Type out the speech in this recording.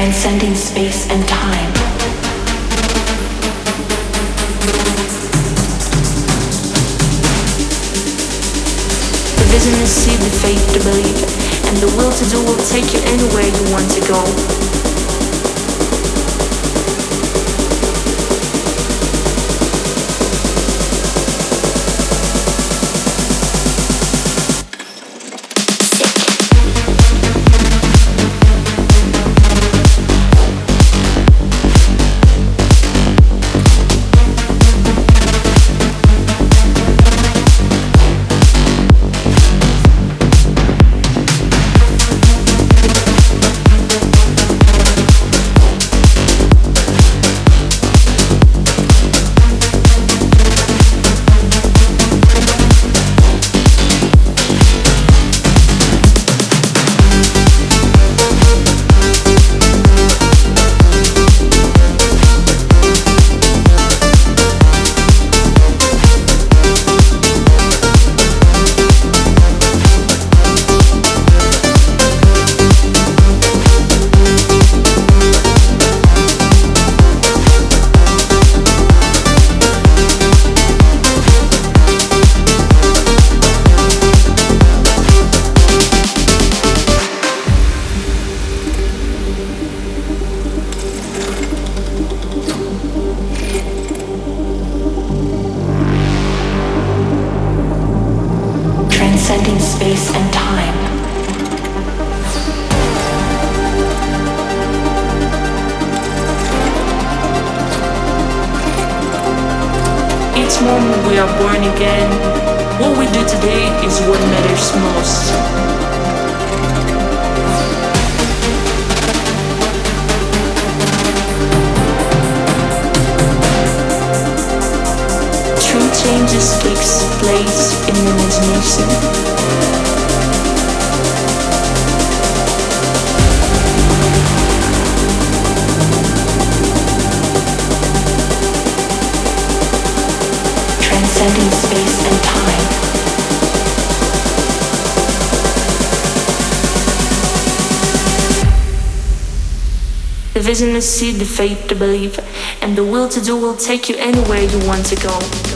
transcending space and time. The vision to see, the faith to believe, and the will to do will take you anywhere you want to go. Transcending space and time. Each moment we are born again. What we do today is what matters most. True changes takes place in imagination. Transcending space and time. The vision to see, the faith to believe, and the will to do will take you anywhere you want to go.